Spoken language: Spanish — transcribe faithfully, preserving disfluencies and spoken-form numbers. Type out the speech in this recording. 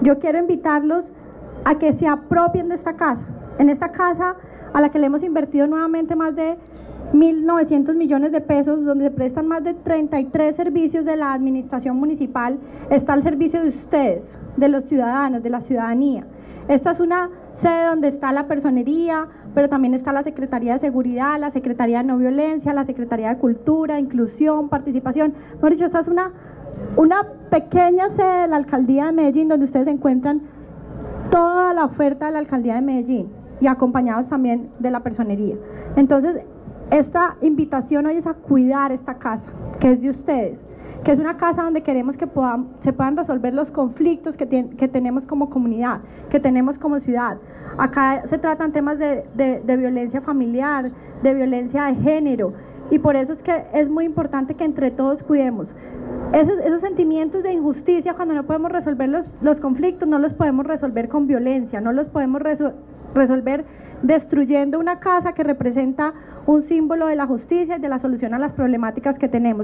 yo quiero invitarlos a que se apropien de esta casa. En esta casa a la que le hemos invertido nuevamente más de mil novecientos millones de pesos, donde se prestan más de treinta y tres servicios de la administración municipal, está al servicio de ustedes, de los ciudadanos, de la ciudadanía. Esta es una sede donde está la personería, pero también está la Secretaría de Seguridad, la Secretaría de No Violencia, la Secretaría de Cultura, Inclusión, Participación. Mejor dicho, esta es una, una pequeña sede de la Alcaldía de Medellín, donde ustedes encuentran toda la oferta de la Alcaldía de Medellín y acompañados también de la personería. Entonces, esta invitación hoy es a cuidar esta casa, que es de ustedes, que es una casa donde queremos que puedan, se puedan resolver los conflictos que, ten, que tenemos como comunidad, que tenemos como ciudad. Acá se tratan temas de, de, de violencia familiar, de violencia de género, y por eso es que es muy importante que entre todos cuidemos. Esos, esos sentimientos de injusticia, cuando no podemos resolver los, los conflictos, no los podemos resolver con violencia, no los podemos resol- resolver destruyendo una casa que representa un símbolo de la justicia y de la solución a las problemáticas que tenemos.